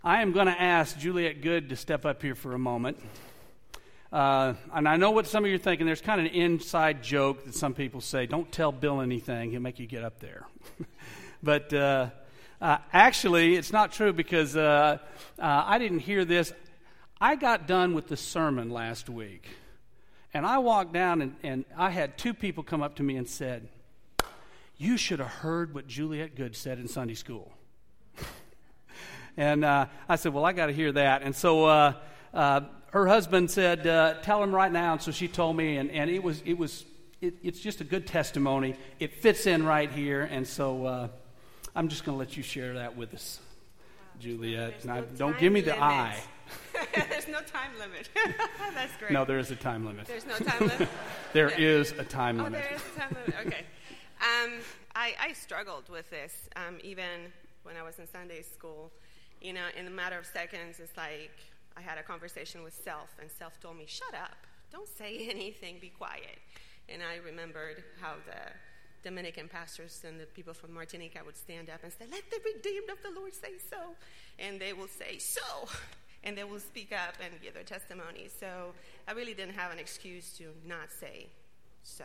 I am going to ask Juliet Good to step up here for a moment. And I know what some of you are thinking. There's kind of an inside joke that some people say, don't tell Bill anything, he'll make you get up there. But actually, it's not true because I didn't hear this. I got done with the sermon last week. And I walked down and I had two people come up to me and said, you should have heard what Juliet Good said in Sunday school. And I said, well, I got to hear that. And so her husband said, tell him right now. And so she told me, and it's just a good testimony. It fits in right here. And so I'm just going to let you share that with us, Juliet. No don't give me the limit. eye. There's no time limit. That's great. No, there is a time limit. There's no time limit? There is a time Oh, limit. there is a time limit. Okay. I struggled with this even when I was in Sunday school. You know, in a matter of seconds, it's like I had a conversation with self, and self told me, shut up. Don't say anything. Be quiet. And I remembered how the Dominican pastors and the people from Martinique would stand up and say, let the redeemed of the Lord say so. And they will say, so. And they will speak up and give their testimony. So I really didn't have an excuse to not say so.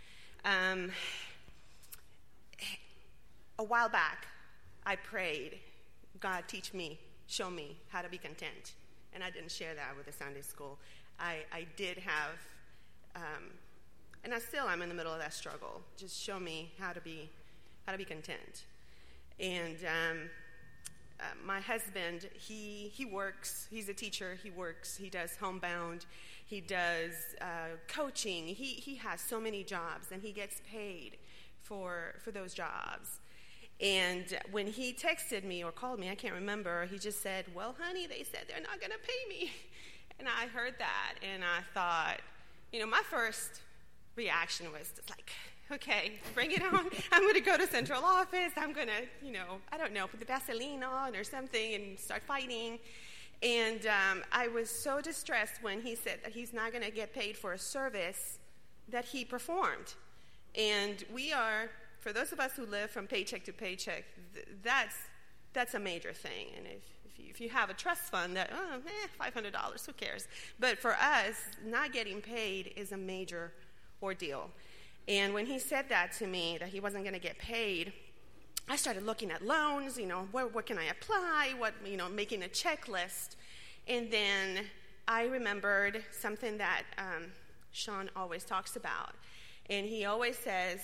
A while back, I prayed, God, teach me, show me how to be content. And I didn't share that with the Sunday school. I did have, and I still am in the middle of that struggle. Just show me how to be content. And my husband, he works. He's a teacher. He works. He does homebound. He does coaching. He has so many jobs, and he gets paid for those jobs. And when he texted me or called me, I can't remember, he just said, well, honey, they said they're not going to pay me. And I heard that, and I thought, you know, my first reaction was just like, okay, bring it on. I'm going to go to central office. I'm going to, you know, I don't know, put the Vaseline on or something and start fighting. And I was so distressed when he said that he's not going to get paid for a service that he performed. And we are, for those of us who live from paycheck to paycheck, that's a major thing. And if you have a trust fund, that $500, who cares? But for us, not getting paid is a major ordeal. And when he said that to me, that he wasn't going to get paid, I started looking at loans. You know, what can I apply? Making a checklist. And then I remembered something that Sean always talks about. And he always says,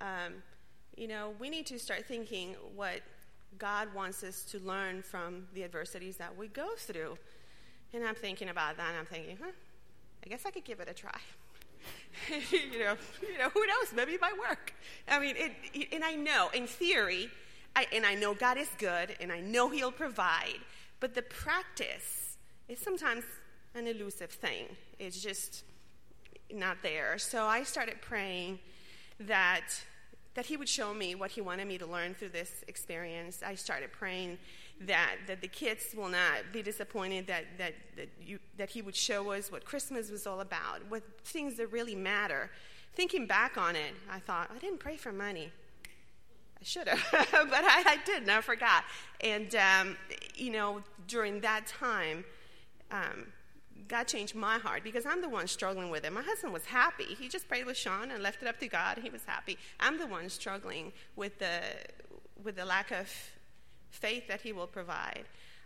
we need to start thinking what God wants us to learn from the adversities that we go through. And I'm thinking about that, and I'm thinking, I guess I could give it a try. who knows? Maybe it might work. I mean, and I know, in theory, I know God is good, and I know He'll provide, but the practice is sometimes an elusive thing. It's just not there. So I started praying that He would show me what He wanted me to learn through this experience. I started praying that the kids will not be disappointed, that He would show us what Christmas was all about, what things that really matter. Thinking back on it, I thought, I didn't pray for money. I should have, but I didn't. I forgot. And, during that time, God changed my heart because I'm the one struggling with it. My husband was happy. He just prayed with Sean and left it up to God. He was happy. I'm the one struggling with the lack of faith that He will provide.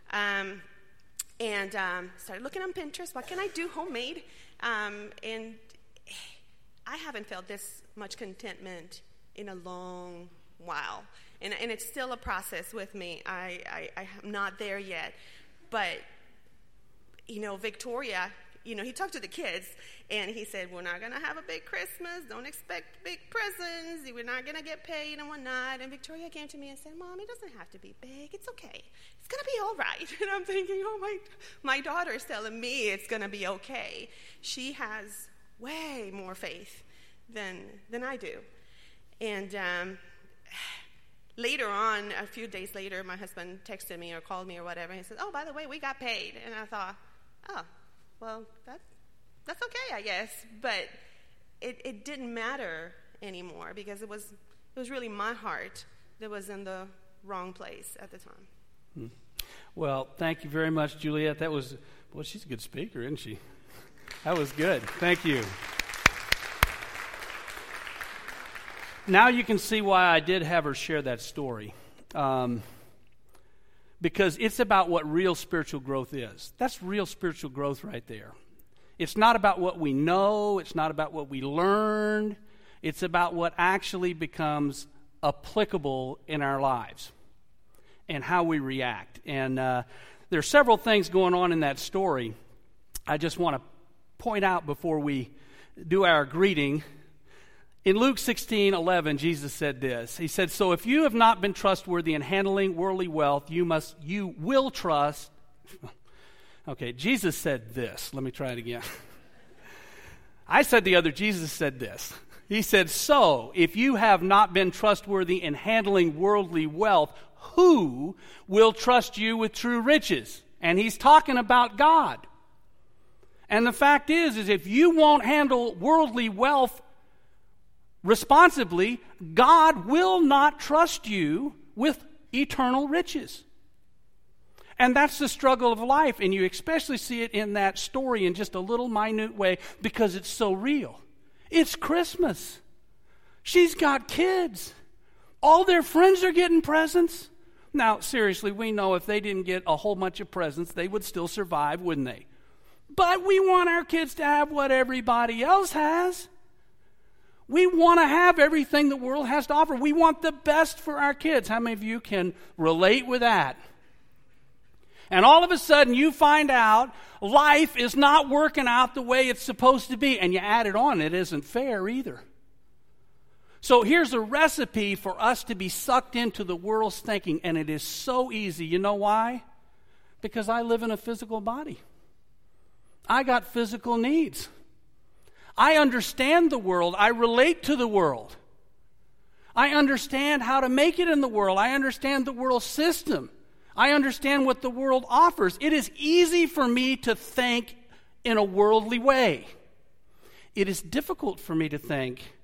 Started looking on Pinterest. What can I do homemade? And I haven't felt this much contentment in a long while. And it's still a process with me. I'm not there yet. But Victoria, he talked to the kids, and he said, we're not going to have a big Christmas. Don't expect big presents. We're not going to get paid and whatnot. And Victoria came to me and said, Mom, it doesn't have to be big. It's okay. It's going to be all right. And I'm thinking, my daughter's telling me it's going to be okay. She has way more faith than I do. And later on, a few days later, my husband texted me or called me or whatever. And he said, oh, by the way, we got paid. And I thought, oh, well, that's okay, I guess. But it didn't matter anymore because it was really my heart that was in the wrong place at the time. Well, thank you very much, Juliet. That was, well, she's a good speaker, isn't she? That was good. Thank you. Now you can see why I did have her share that story. Because it's about what real spiritual growth is. That's real spiritual growth right there. It's not about what we know. It's not about what we learned. It's about what actually becomes applicable in our lives and how we react. And there are several things going on in that story. I just want to point out before we do our greeting. In Luke 16:11, Jesus said this. He said, "So if you have not been trustworthy in handling worldly wealth, you will trust." Okay, Jesus said this. Let me try it again. I said the other, Jesus said this. He said, "So if you have not been trustworthy in handling worldly wealth, who will trust you with true riches?" And he's talking about God. And the fact is if you won't handle worldly wealth responsibly, God will not trust you with eternal riches. And that's the struggle of life, and you especially see it in that story in just a little minute way because it's so real. It's Christmas. She's got kids. All their friends are getting presents. Now, seriously, we know if they didn't get a whole bunch of presents, they would still survive, wouldn't they? But we want our kids to have what everybody else has. We want to have everything the world has to offer. We want the best for our kids. How many of you can relate with that? And all of a sudden you find out life is not working out the way it's supposed to be. And you add it on, it isn't fair either. So here's a recipe for us to be sucked into the world's thinking. And it is so easy. You know why? Because I live in a physical body. I got physical needs. I understand the world. I relate to the world. I understand how to make it in the world. I understand the world system. I understand what the world offers. It is easy for me to think in a worldly way. It is difficult for me to think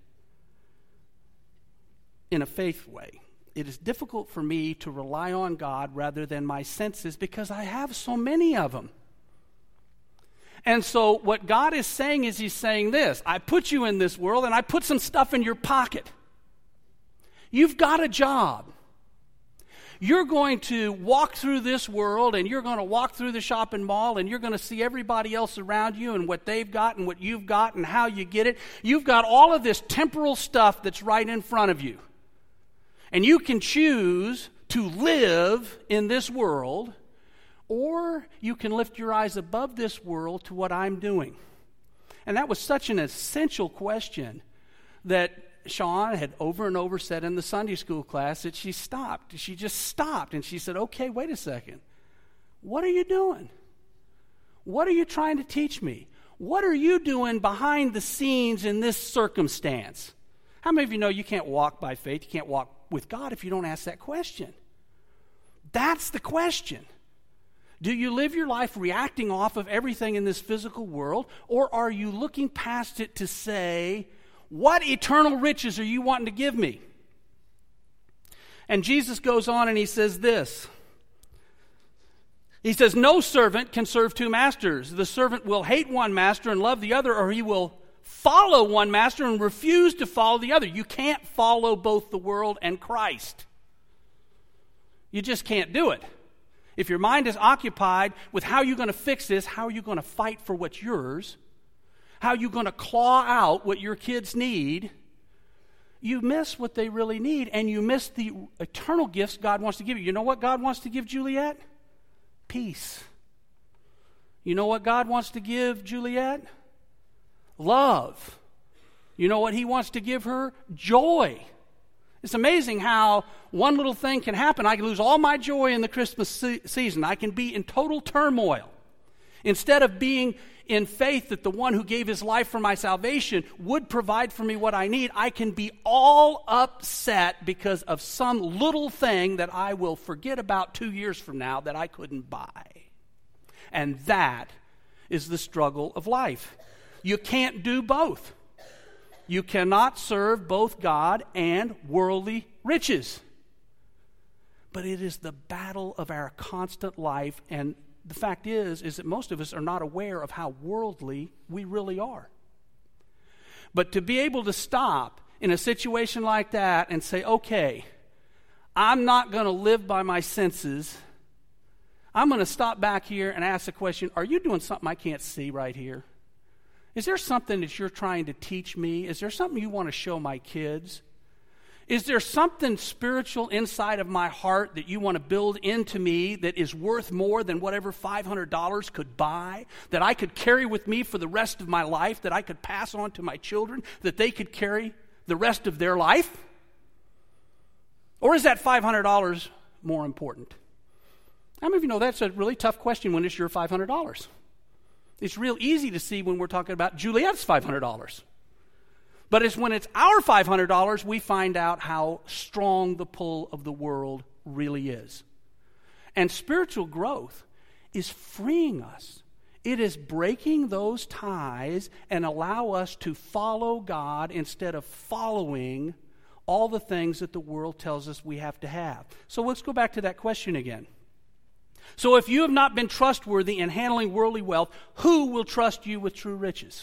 in a faith way. It is difficult for me to rely on God rather than my senses because I have so many of them. And so what God is saying is he's saying this: I put you in this world and I put some stuff in your pocket. You've got a job. You're going to walk through this world and you're going to walk through the shopping mall and you're going to see everybody else around you and what they've got and what you've got and how you get it. You've got all of this temporal stuff that's right in front of you. And you can choose to live in this world, or you can lift your eyes above this world to what I'm doing. And that was such an essential question that Sean had over and over said in the Sunday school class that she stopped. She just stopped and she said, "Okay, wait a second. What are you doing? What are you trying to teach me? What are you doing behind the scenes in this circumstance?" How many of you know you can't walk by faith, you can't walk with God if you don't ask that question? That's the question. Do you live your life reacting off of everything in this physical world, or are you looking past it to say, what eternal riches are you wanting to give me? And Jesus goes on and he says this. He says, "No servant can serve two masters. The servant will hate one master and love the other, or he will follow one master and refuse to follow the other." You can't follow both the world and Christ. You just can't do it. If your mind is occupied with how you're going to fix this, how are you going to fight for what's yours, how are you going to claw out what your kids need, you miss what they really need, and you miss the eternal gifts God wants to give you. You know what God wants to give Juliet? Peace. You know what God wants to give Juliet? Love. You know what he wants to give her? Joy. It's amazing how one little thing can happen. I can lose all my joy in the Christmas season. I can be in total turmoil. Instead of being in faith that the one who gave his life for my salvation would provide for me what I need, I can be all upset because of some little thing that I will forget about 2 years from now that I couldn't buy. And that is the struggle of life. You can't do both. You cannot serve both God and worldly riches. but it is the battle of our constant life. And the fact is that most of us are not aware of how worldly we really are. But to be able to stop in a situation like that and say, okay, I'm not going to live by my senses. I'm going to stop back here and ask the question, are you doing something I can't see right here? Is there something that you're trying to teach me? Is there something you want to show my kids? Is there something spiritual inside of my heart that you want to build into me that is worth more than whatever $500 could buy, that I could carry with me for the rest of my life, that I could pass on to my children, that they could carry the rest of their life? Or is that $500 more important? How many of you know that's a really tough question when it's your $500? It's real easy to see when we're talking about Juliet's $500. But it's when it's our $500 we find out how strong the pull of the world really is. And spiritual growth is freeing us. It is breaking those ties and allow us to follow God instead of following all the things that the world tells us we have to have. So let's go back to that question again. So if you have not been trustworthy in handling worldly wealth, who will trust you with true riches?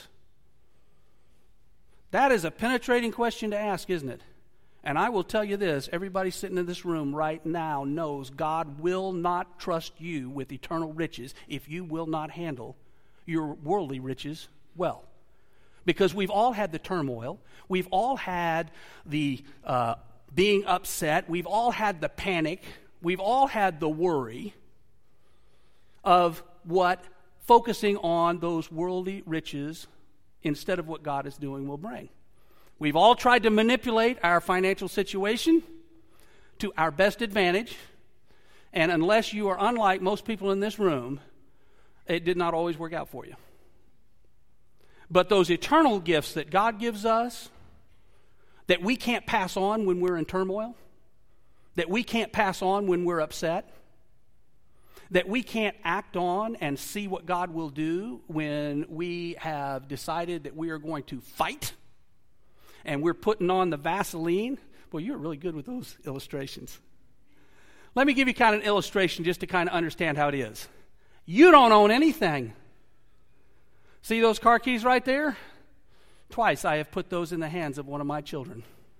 That is a penetrating question to ask, isn't it? And I will tell you this, everybody sitting in this room right now knows God will not trust you with eternal riches if you will not handle your worldly riches well. Because we've all had the turmoil. We've all had the being upset. We've all had the panic. We've all had the worry of what focusing on those worldly riches instead of what God is doing will bring. We've all tried to manipulate our financial situation to our best advantage, and unless you are unlike most people in this room, it did not always work out for you. But those eternal gifts that God gives us, that we can't pass on when we're in turmoil, that we can't pass on when we're upset, that we can't act on and see what God will do when we have decided that we are going to fight and we're putting on the Vaseline. Boy, you're really good with those illustrations. Let me give you kind of an illustration just to kind of understand how it is. You don't own anything. See those car keys right there? Twice I have put those in the hands of one of my children.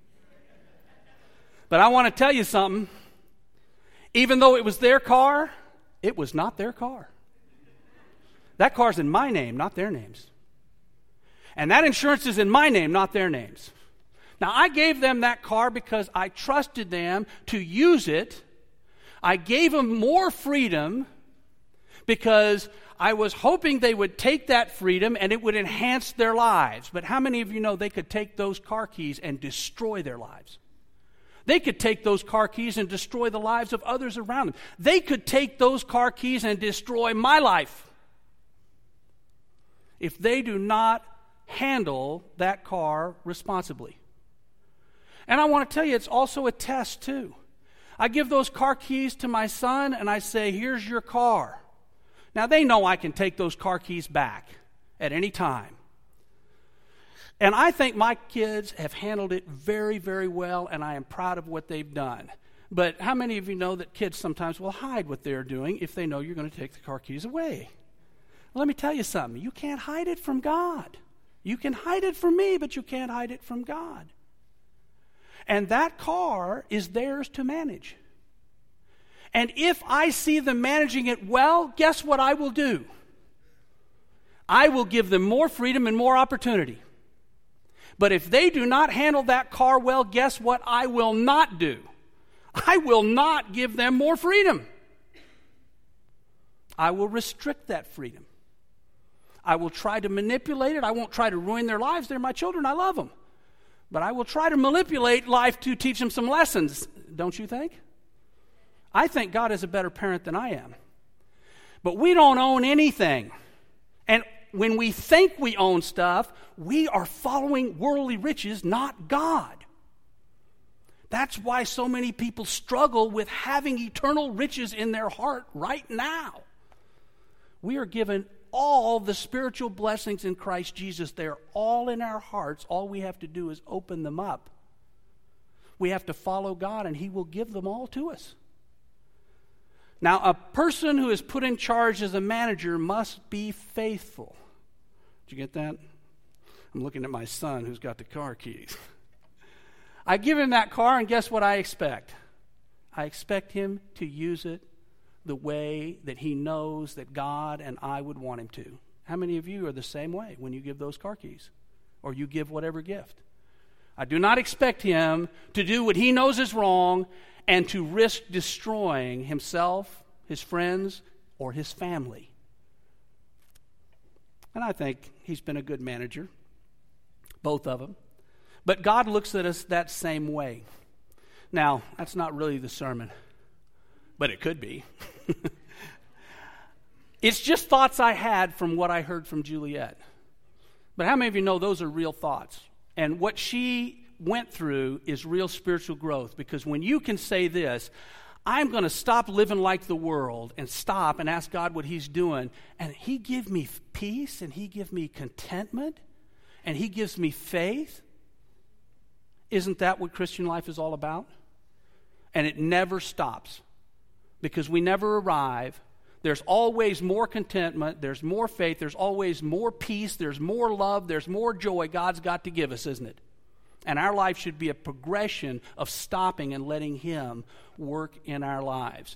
But I want to tell you something. Even though it was their car, it was not their car. That car's in my name, not their names. And that insurance is in my name, not their names. Now, I gave them that car because I trusted them to use it. I gave them more freedom because I was hoping they would take that freedom and it would enhance their lives. But how many of you know they could take those car keys and destroy their lives? They could take those car keys and destroy the lives of others around them. They could take those car keys and destroy my life if they do not handle that car responsibly. And I want to tell you, it's also a test too. I give those car keys to my son and I say, here's your car. Now they know I can take those car keys back at any time. And I think my kids have handled it very, very well, and I am proud of what they've done. But how many of you know that kids sometimes will hide what they're doing if they know you're going to take the car keys away? Well, let me tell you something. You can't hide it from God. You can hide it from me, but you can't hide it from God. And that car is theirs to manage. And if I see them managing it well, guess what I will do? I will give them more freedom and more opportunity. But if they do not handle that car well, guess what I will not do? I will not give them more freedom. I will restrict that freedom. I will try to manipulate it. I won't try to ruin their lives. They're my children. I love them. But I will try to manipulate life to teach them some lessons, don't you think? I think God is a better parent than I am. But we don't own anything. And when we think we own stuff, we are following worldly riches, not God. That's why so many people struggle with having eternal riches in their heart right now. We are given all the spiritual blessings in Christ Jesus. They're all in our hearts. All we have to do is open them up. We have to follow God, and He will give them all to us. Now, a person who is put in charge as a manager must be faithful. Did you get that? I'm looking at my son who's got the car keys. I give him that car, and guess what I expect? I expect him to use it the way that he knows that God and I would want him to. How many of you are the same way when you give those car keys? Or you give whatever gift? I do not expect him to do what he knows is wrong and to risk destroying himself, his friends, or his family. And I think he's been a good manager, both of them. But God looks at us that same way. Now, that's not really the sermon, but it could be. It's just thoughts I had from what I heard from Juliet. But how many of you know those are real thoughts? And what she went through is real spiritual growth, because when you can say this, I'm going to stop living like the world and stop and ask God what he's doing, and he give me peace, and he give me contentment, and he gives me faith. Isn't that what Christian life is all about? And it never stops, because we never arrive. There's always more contentment, there's more faith, there's always more peace, there's more love, there's more joy God's got to give us, isn't it? And our life should be a progression of stopping and letting him work in our lives.